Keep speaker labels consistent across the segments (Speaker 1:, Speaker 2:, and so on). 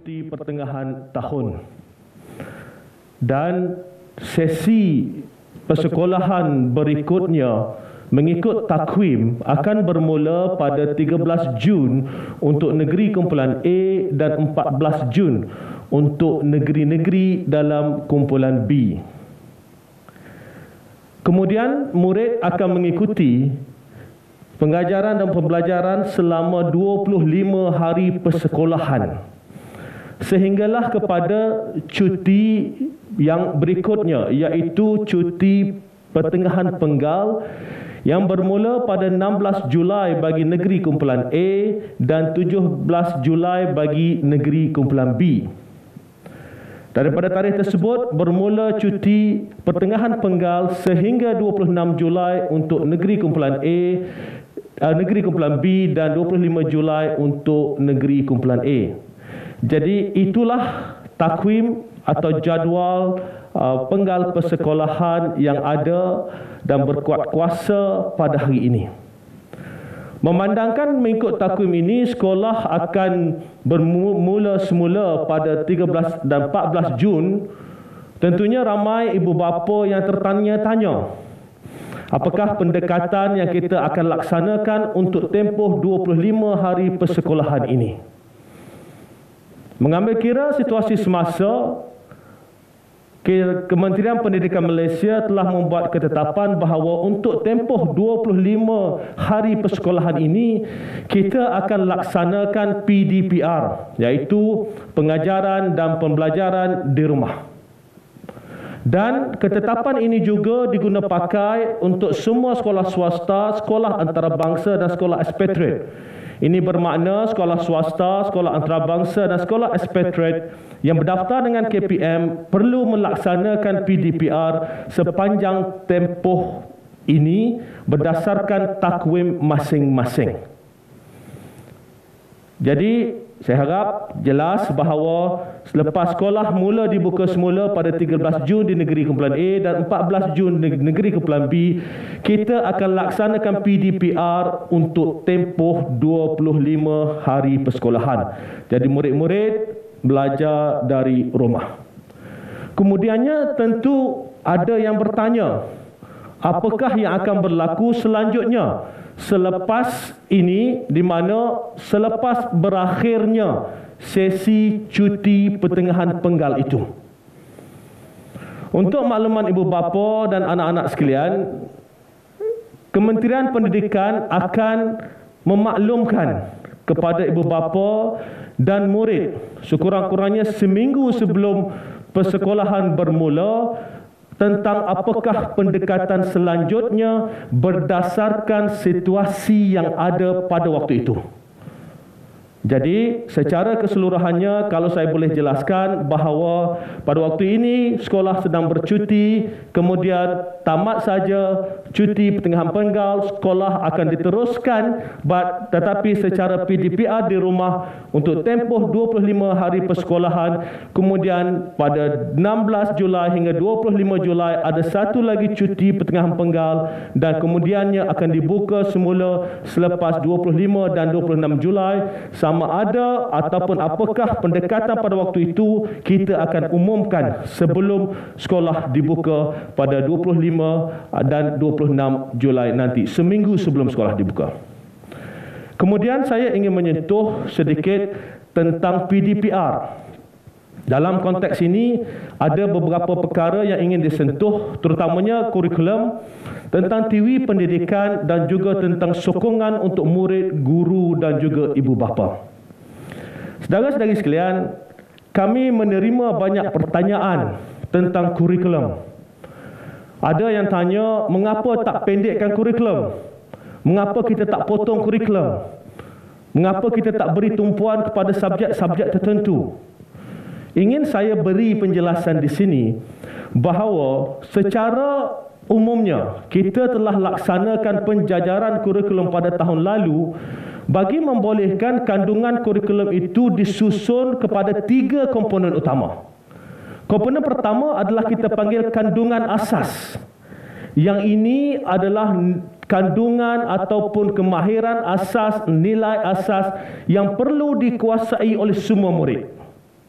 Speaker 1: cuti pertengahan tahun. Dan sesi persekolahan berikutnya mengikut takwim akan bermula pada 13 Jun untuk negeri kumpulan A dan 14 Jun untuk negeri-negeri dalam kumpulan B. Kemudian murid akan mengikuti pengajaran dan pembelajaran selama 25 hari persekolahan sehinggalah kepada cuti yang berikutnya, iaitu cuti pertengahan penggal yang bermula pada 16 Julai bagi negeri kumpulan A dan 17 Julai bagi negeri kumpulan B. Daripada tarikh tersebut bermula cuti pertengahan penggal sehingga 26 Julai untuk negeri kumpulan A, negeri kumpulan B dan 25 Julai untuk negeri kumpulan A. Jadi itulah takwim atau jadual penggal persekolahan yang ada dan berkuat kuasa pada hari ini. Memandangkan mengikut takwim ini, sekolah akan bermula semula pada 13 dan 14 Jun. Tentunya ramai ibu bapa yang tertanya-tanya, apakah pendekatan yang kita akan laksanakan untuk tempoh 25 hari persekolahan ini. Mengambil kira situasi semasa, Kementerian Pendidikan Malaysia telah membuat ketetapan bahawa untuk tempoh 25 hari persekolahan ini, kita akan laksanakan PDPR, iaitu pengajaran dan pembelajaran di rumah. Dan ketetapan ini juga diguna pakai untuk semua sekolah swasta, sekolah antarabangsa dan sekolah ekspatriat. Ini bermakna sekolah swasta, sekolah antarabangsa dan sekolah ekspatriat yang berdaftar dengan KPM perlu melaksanakan PDPR sepanjang tempoh ini berdasarkan takwim masing-masing. Jadi saya harap jelas bahawa selepas sekolah mula dibuka semula pada 13 Jun di negeri kumpulan A dan 14 Jun di negeri kumpulan B, kita akan laksanakan PDPR untuk tempoh 25 hari persekolahan. Jadi murid-murid belajar dari rumah. Kemudiannya tentu ada yang bertanya, apakah yang akan berlaku selanjutnya selepas ini, di mana selepas berakhirnya sesi cuti pertengahan penggal itu. Untuk makluman ibu bapa dan anak-anak sekalian, Kementerian Pendidikan akan memaklumkan kepada ibu bapa dan murid sekurang-kurangnya seminggu sebelum persekolahan bermula tentang apakah pendekatan selanjutnya berdasarkan situasi yang ada pada waktu itu. Jadi secara keseluruhannya, kalau saya boleh jelaskan bahawa pada waktu ini sekolah sedang bercuti, kemudian tamat saja cuti pertengahan penggal, sekolah akan diteruskan, tetapi secara PDPR di rumah untuk tempoh 25 hari persekolahan. Kemudian pada 16 Julai hingga 25 Julai ada satu lagi cuti pertengahan penggal, dan kemudiannya akan dibuka semula selepas 25 dan 26 Julai. Sama ada ataupun apakah pendekatan pada waktu itu, kita akan umumkan sebelum sekolah dibuka pada 25 dan 26 Julai nanti, seminggu sebelum sekolah dibuka. Kemudian saya ingin menyentuh sedikit tentang PDPR. Dalam konteks ini ada beberapa perkara yang ingin disentuh, terutamanya kurikulum, tentang tiwi pendidikan dan juga tentang sokongan untuk murid, guru dan juga ibu bapa. Saudara-saudari sekalian, kami menerima banyak pertanyaan tentang kurikulum. Ada yang tanya, mengapa tak pendekkan kurikulum? Mengapa kita tak potong kurikulum? Mengapa kita tak beri tumpuan kepada subjek-subjek tertentu? Ingin saya beri penjelasan di sini bahawa secara umumnya kita telah laksanakan penjajaran kurikulum pada tahun lalu bagi membolehkan kandungan kurikulum itu disusun kepada 3 komponen utama. Komponen pertama adalah kita panggil kandungan asas. Yang ini adalah kandungan ataupun kemahiran asas, nilai asas yang perlu dikuasai oleh semua murid.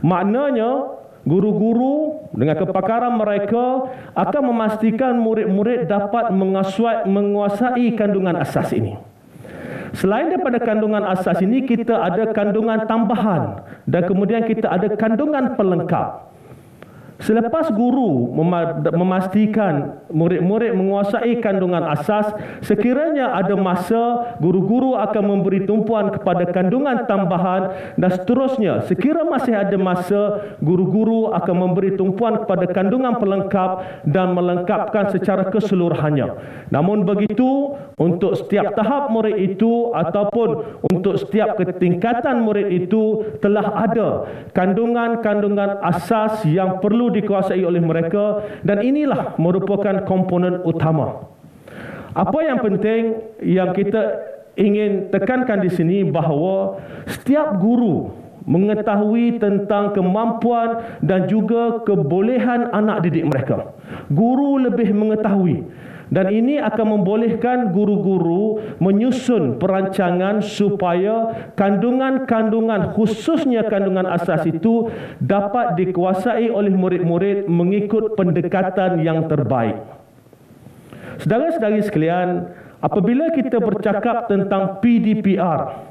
Speaker 1: Maknanya, guru-guru dengan kepakaran mereka akan memastikan murid-murid dapat menguasai kandungan asas ini. Selain daripada kandungan asas ini, kita ada kandungan tambahan dan kemudian kita ada kandungan pelengkap. Selepas guru memastikan murid-murid menguasai kandungan asas, sekiranya ada masa guru-guru akan memberi tumpuan kepada kandungan tambahan, dan seterusnya sekira masih ada masa guru-guru akan memberi tumpuan kepada kandungan pelengkap dan melengkapkan secara keseluruhannya. Namun begitu, untuk setiap tahap murid itu ataupun untuk setiap ketingkatan murid itu telah ada kandungan-kandungan asas yang perlu dikuasai oleh mereka, dan inilah merupakan komponen utama. Apa yang penting yang kita ingin tekankan di sini, bahawa setiap guru mengetahui tentang kemampuan dan juga kebolehan anak didik mereka. Guru lebih mengetahui, dan ini akan membolehkan guru-guru menyusun perancangan supaya kandungan-kandungan, khususnya kandungan asas itu, dapat dikuasai oleh murid-murid mengikut pendekatan yang terbaik. Saudara-saudari sekalian, apabila kita bercakap tentang PDPR,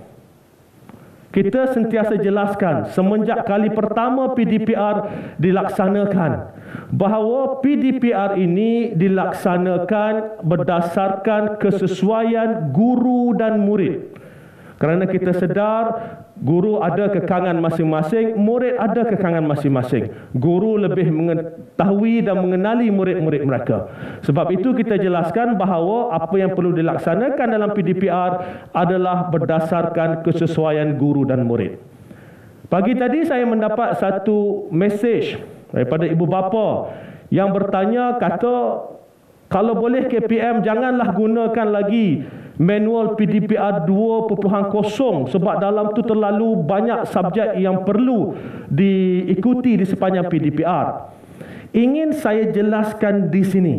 Speaker 1: kita sentiasa jelaskan semenjak kali pertama PDPR dilaksanakan, bahawa PDPR ini dilaksanakan berdasarkan kesesuaian guru dan murid. Kerana kita sedar guru ada kekangan masing-masing, murid ada kekangan masing-masing. Guru lebih mengetahui dan mengenali murid-murid mereka. Sebab itu kita jelaskan bahawa apa yang perlu dilaksanakan dalam PDPR adalah berdasarkan kesesuaian guru dan murid. Pagi tadi saya mendapat satu mesej daripada ibu bapa yang bertanya, kata, kalau boleh KPM janganlah gunakan lagi manual PDPR 2.0 sebab dalam tu terlalu banyak subjek yang perlu diikuti di sepanjang PDPR. Ingin saya jelaskan di sini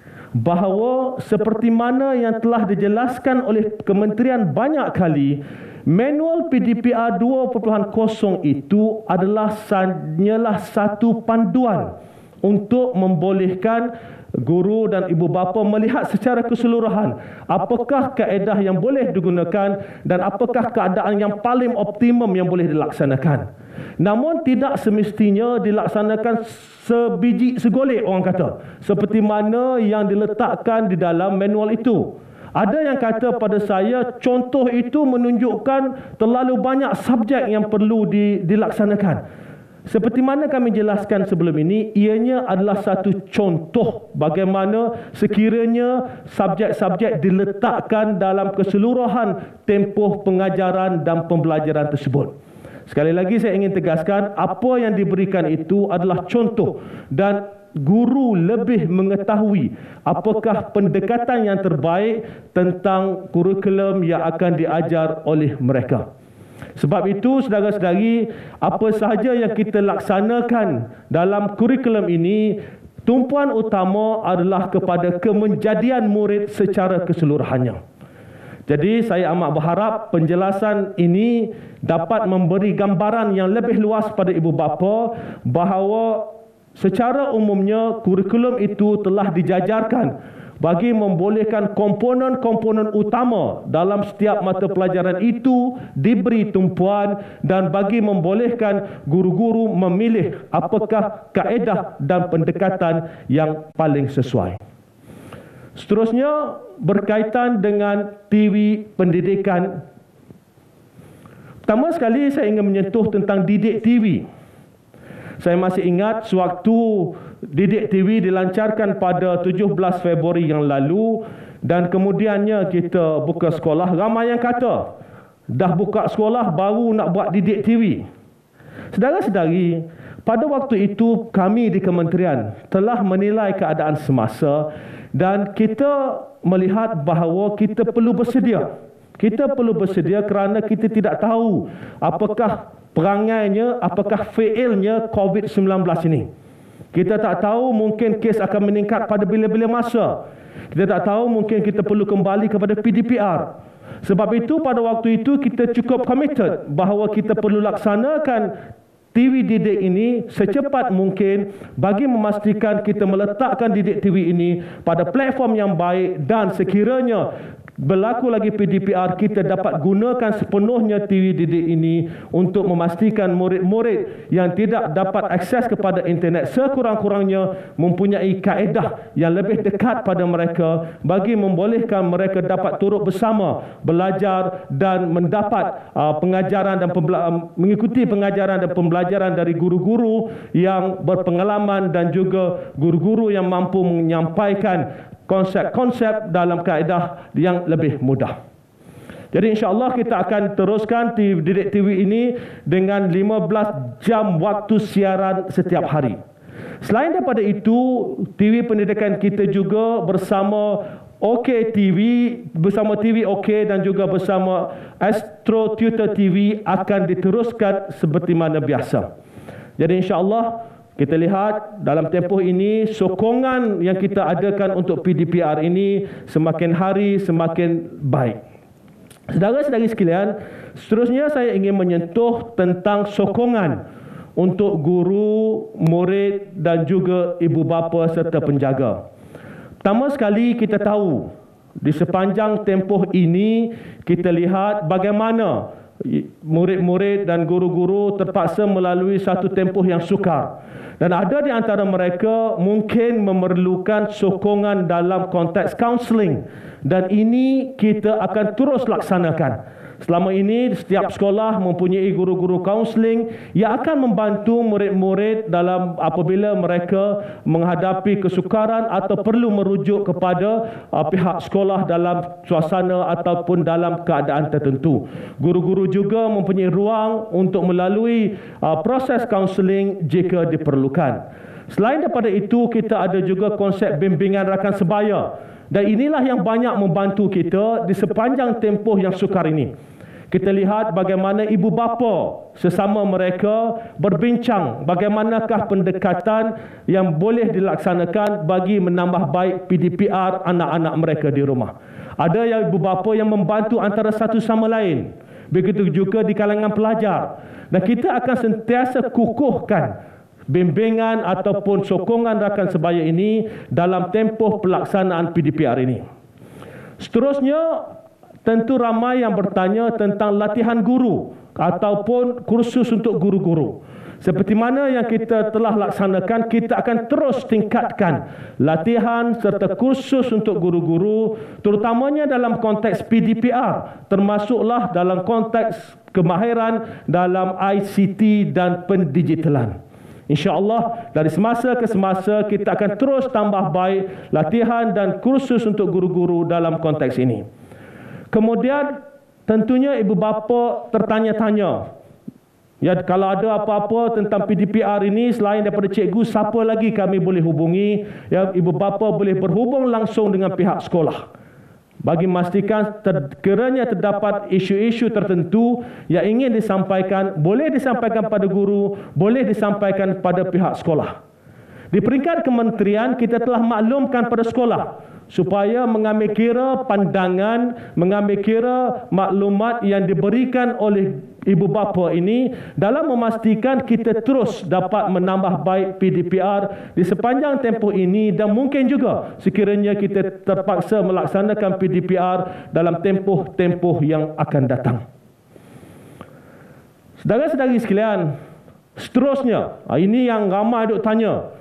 Speaker 1: bahawa seperti mana yang telah dijelaskan oleh kementerian banyak kali, manual PDPR 2.0 itu adalah hanyalah satu panduan untuk membolehkan guru dan ibu bapa melihat secara keseluruhan apakah kaedah yang boleh digunakan dan apakah keadaan yang paling optimum yang boleh dilaksanakan. Namun tidak semestinya dilaksanakan sebiji segolek, orang kata, seperti mana yang diletakkan di dalam manual itu. Ada yang kata pada saya, contoh itu menunjukkan terlalu banyak subjek yang perlu dilaksanakan. Seperti mana kami jelaskan sebelum ini, ianya adalah satu contoh bagaimana sekiranya subjek-subjek diletakkan dalam keseluruhan tempoh pengajaran dan pembelajaran tersebut. Sekali lagi saya ingin tegaskan, apa yang diberikan itu adalah contoh, dan guru lebih mengetahui apakah pendekatan yang terbaik tentang kurikulum yang akan diajar oleh mereka. Sebab itu, saudara-saudari, apa sahaja yang kita laksanakan dalam kurikulum ini, tumpuan utama adalah kepada kemenjadian murid secara keseluruhannya. Jadi saya amat berharap penjelasan ini dapat memberi gambaran yang lebih luas pada ibu bapa bahawa secara umumnya kurikulum itu telah dijajarkan bagi membolehkan komponen-komponen utama dalam setiap mata pelajaran itu diberi tumpuan, dan bagi membolehkan guru-guru memilih apakah kaedah dan pendekatan yang paling sesuai. Seterusnya, berkaitan dengan TV pendidikan. Pertama sekali saya ingin menyentuh tentang didik TV. Saya masih ingat sewaktu Didik TV dilancarkan pada 17 Februari yang lalu, dan kemudiannya kita buka sekolah, ramai yang kata dah buka sekolah baru nak buat Didik TV. Saudara-saudari, pada waktu itu kami di kementerian telah menilai keadaan semasa, dan kita melihat bahawa kita perlu bersedia. Kita perlu bersedia kerana kita tidak tahu apakah perangainya, apakah failnya COVID-19 ini. Kita tak tahu, mungkin kes akan meningkat pada bila-bila masa. Kita tak tahu, mungkin kita perlu kembali kepada PDPR. Sebab itu pada waktu itu kita cukup committed bahawa kita perlu laksanakan TV didik ini secepat mungkin bagi memastikan kita meletakkan didik TV ini pada platform yang baik, dan sekiranya berlaku lagi PDPR, kita dapat gunakan sepenuhnya TV didik ini untuk memastikan murid-murid yang tidak dapat akses kepada internet sekurang-kurangnya mempunyai kaedah yang lebih dekat pada mereka bagi membolehkan mereka dapat turut bersama belajar dan mendapat pengajaran dan mengikuti pengajaran dan pembelajaran dari guru-guru yang berpengalaman dan juga guru-guru yang mampu menyampaikan konsep-konsep dalam kaedah yang lebih mudah. Jadi insya-Allah kita akan teruskan didik TV ini dengan 15 jam waktu siaran setiap hari. Selain daripada itu, TV pendidikan kita juga bersama OK TV, bersama TV OK dan juga bersama Astro Tutor TV akan diteruskan seperti mana biasa. Jadi insya-Allah kita lihat dalam tempoh ini sokongan yang kita adakan untuk PDPR ini semakin hari semakin baik. Saudara-saudari sekalian, seterusnya saya ingin menyentuh tentang sokongan untuk guru, murid dan juga ibu bapa serta penjaga. Pertama sekali kita tahu di sepanjang tempoh ini kita lihat bagaimana murid-murid dan guru-guru terpaksa melalui satu tempoh yang sukar. Dan ada di antara mereka mungkin memerlukan sokongan dalam konteks kaunseling. Dan ini kita akan terus laksanakan. Selama ini setiap sekolah mempunyai guru-guru kaunseling yang akan membantu murid-murid dalam apabila mereka menghadapi kesukaran atau perlu merujuk kepada pihak sekolah dalam suasana ataupun dalam keadaan tertentu. Guru-guru juga mempunyai ruang untuk melalui proses kaunseling jika diperlukan. Selain daripada itu, kita ada juga konsep bimbingan rakan sebaya. Dan inilah yang banyak membantu kita di sepanjang tempoh yang sukar ini. Kita lihat bagaimana ibu bapa sesama mereka berbincang bagaimanakah pendekatan yang boleh dilaksanakan bagi menambah baik PDPR anak-anak mereka di rumah. Ada yang ibu bapa yang membantu antara satu sama lain. Begitu juga di kalangan pelajar. Dan kita akan sentiasa kukuhkan bimbingan ataupun sokongan rakan sebaya ini dalam tempoh pelaksanaan PDPR ini. Seterusnya, tentu ramai yang bertanya tentang latihan guru ataupun kursus untuk guru-guru. Seperti mana yang kita telah laksanakan, kita akan terus tingkatkan latihan serta kursus untuk guru-guru, terutamanya dalam konteks PDPR, termasuklah dalam konteks kemahiran dalam ICT dan pendigitalan. InsyaAllah dari semasa ke semasa kita akan terus tambah baik latihan dan kursus untuk guru-guru dalam konteks ini. Kemudian tentunya ibu bapa tertanya-tanya, ya, kalau ada apa-apa tentang PDPR ini selain daripada cikgu, siapa lagi kami boleh hubungi? Ya, ibu bapa boleh berhubung langsung dengan pihak sekolah bagi memastikan sekiranya terdapat isu-isu tertentu yang ingin disampaikan, boleh disampaikan pada guru, boleh disampaikan pada pihak sekolah. Di peringkat kementerian, kita telah maklumkan pada sekolah supaya mengambil kira pandangan, mengambil kira maklumat yang diberikan oleh ibu bapa ini dalam memastikan kita terus dapat menambah baik PDPR di sepanjang tempoh ini, dan mungkin juga sekiranya kita terpaksa melaksanakan PDPR dalam tempoh-tempoh yang akan datang. Saudara-saudari sekalian, seterusnya, ini yang ramai duk tanya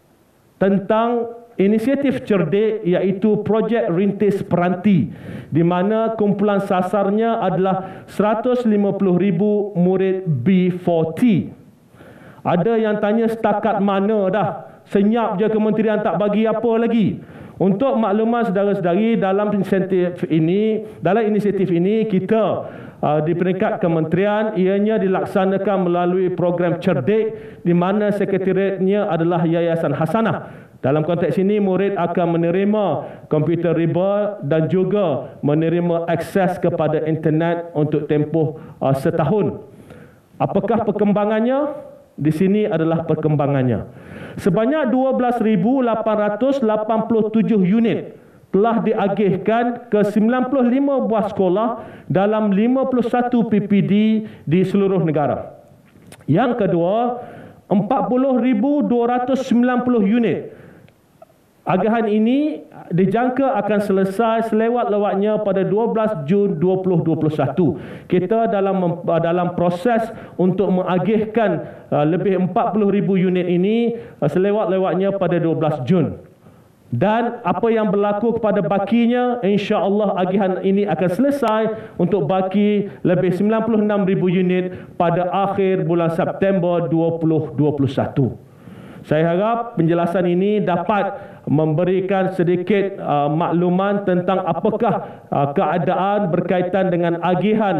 Speaker 1: tentang inisiatif cerdik, iaitu projek rintis peranti, di mana kumpulan sasarnya adalah 150,000 murid B40. Ada yang tanya setakat mana dah? Senyap je kementerian tak bagi apa lagi? Untuk makluman saudara-saudari, dalam inisiatif ini kita di peringkat kementerian ianya dilaksanakan melalui program cerdik di mana sekretariatnya adalah Yayasan Hasanah. Dalam konteks ini, murid akan menerima komputer riba dan juga menerima akses kepada internet untuk tempoh setahun. Apakah perkembangannya? Di sini adalah perkembangannya. Sebanyak 12,887 unit telah diagihkan ke 95 buah sekolah dalam 51 PPD di seluruh negara. Yang kedua, 40,290 unit. Agahan ini dijangka akan selesai selewat-lewatnya pada 12 Jun 2021. Kita dalam proses untuk mengagihkan lebih 40,000 unit ini selewat-lewatnya pada 12 Jun. Dan apa yang berlaku kepada bakinya, insya-Allah agihan ini akan selesai untuk baki lebih 96,000 unit pada akhir bulan September 2021. Saya harap penjelasan ini dapat memberikan sedikit makluman tentang apakah keadaan berkaitan dengan agihan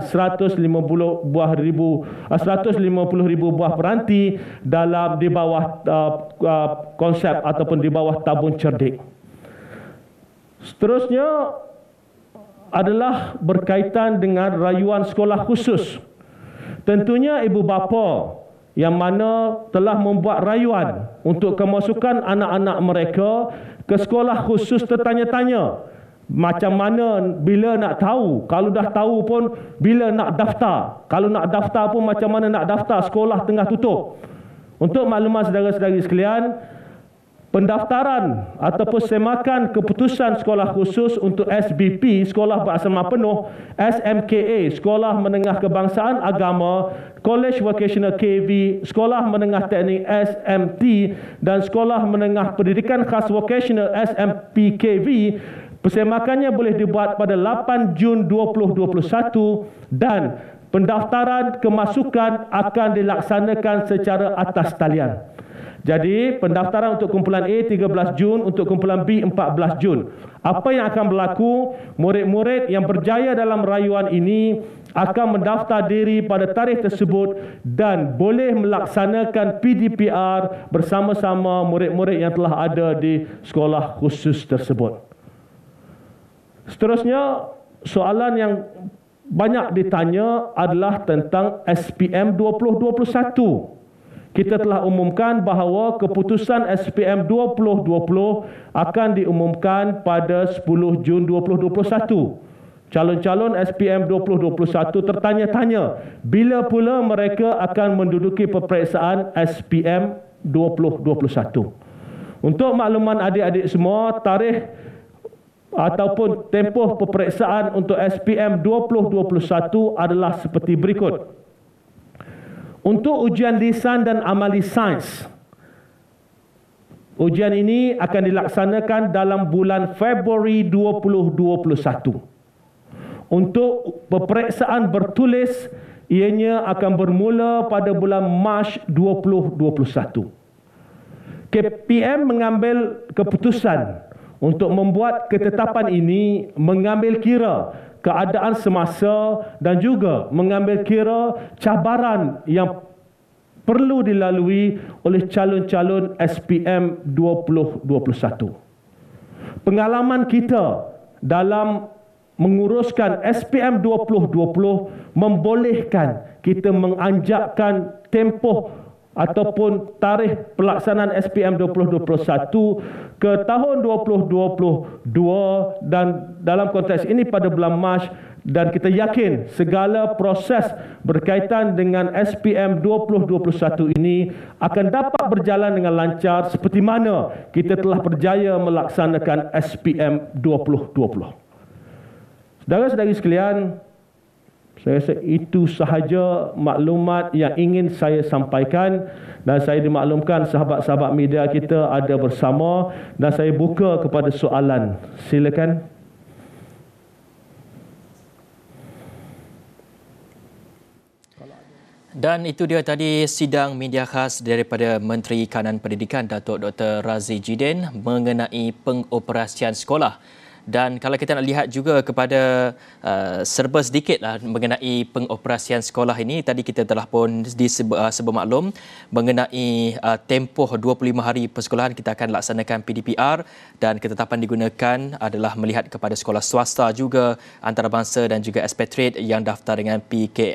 Speaker 1: 150,000 buah peranti di bawah konsep ataupun di bawah tabung cerdik. Seterusnya adalah berkaitan dengan rayuan sekolah khusus. Tentunya ibu bapa yang mana telah membuat rayuan untuk kemasukan anak-anak mereka ke sekolah khusus tertanya-tanya macam mana bila nak tahu, kalau dah tahu pun bila nak daftar, kalau nak daftar pun macam mana nak daftar, sekolah tengah tutup. Untuk makluman saudara-saudari sekalian, pendaftaran ataupun semakan keputusan sekolah khusus untuk SBP, Sekolah Berasrama Penuh, SMKA, Sekolah Menengah Kebangsaan Agama, College Vocational KV, Sekolah Menengah Teknik SMT dan Sekolah Menengah Pendidikan Khas Vocational SMPKV, persemakannya boleh dibuat pada 8 Jun 2021 dan pendaftaran kemasukan akan dilaksanakan secara atas talian. Jadi, pendaftaran untuk kumpulan A 13 Jun, untuk kumpulan B 14 Jun. Apa yang akan berlaku? Murid-murid yang berjaya dalam rayuan ini akan mendaftar diri pada tarikh tersebut dan boleh melaksanakan PDPR bersama-sama murid-murid yang telah ada di sekolah khusus tersebut. Seterusnya, soalan yang banyak ditanya adalah tentang SPM 2021. Kita telah umumkan bahawa keputusan SPM 2020 akan diumumkan pada 10 Jun 2021. Calon-calon SPM 2021 tertanya-tanya bila pula mereka akan menduduki peperiksaan SPM 2021. Untuk makluman adik-adik semua, tarikh ataupun tempoh peperiksaan untuk SPM 2021 adalah seperti berikut. Untuk ujian lisan dan amali sains, ujian ini akan dilaksanakan dalam bulan Februari 2021. Untuk peperiksaan bertulis, ianya akan bermula pada bulan Mac 2021. KPM mengambil keputusan untuk membuat ketetapan ini mengambil kira keadaan semasa dan juga mengambil kira cabaran yang perlu dilalui oleh calon-calon SPM 2021. Pengalaman kita dalam menguruskan SPM 2020 membolehkan kita menganjakkan tempoh ataupun tarikh pelaksanaan SPM 2021 ke tahun 2022 dan dalam konteks ini pada bulan Mac, dan kita yakin segala proses berkaitan dengan SPM 2021 ini akan dapat berjalan dengan lancar seperti mana kita telah berjaya melaksanakan SPM 2020. Saudara-saudari sekalian, saya rasa itu sahaja maklumat yang ingin saya sampaikan, dan saya dimaklumkan sahabat-sahabat media kita ada bersama dan saya buka kepada soalan. Silakan.
Speaker 2: Dan itu dia tadi sidang media khas daripada Menteri Kanan Pendidikan Datuk Dr. Razi Jidin mengenai pengoperasian sekolah. Dan kalau kita nak lihat juga kepada serba sedikitlah mengenai pengoperasian sekolah ini, tadi kita telah pun disebut maklum mengenai tempoh 25 hari persekolahan kita akan laksanakan PDPR, dan ketetapan digunakan adalah melihat kepada sekolah swasta juga, antarabangsa dan juga expatriate yang daftar dengan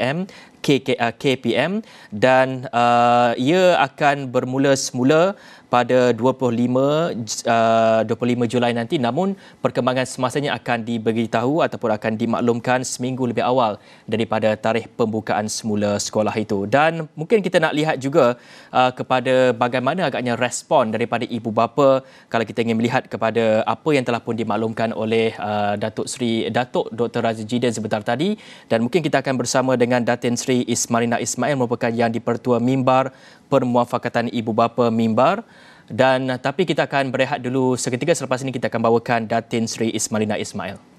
Speaker 2: KPM, dan ia akan bermula semula pada 25 Julai nanti, namun perkembangan semasanya akan diberitahu ataupun akan dimaklumkan seminggu lebih awal daripada tarikh pembukaan semula sekolah itu. Dan mungkin kita nak lihat juga kepada bagaimana agaknya respon daripada ibu bapa kalau kita ingin melihat kepada apa yang telah pun dimaklumkan oleh Datuk Dr. Razi Jiden sebentar tadi. Dan mungkin kita akan bersama dengan Datin Sri Ismarina Ismail, merupakan Yang di-Pertua Mimbar Permuafakatan Ibu Bapa Mimbar. Tapi kita akan berehat dulu seketika, selepas ini kita akan bawakan Datin Sri Ismarina Ismail.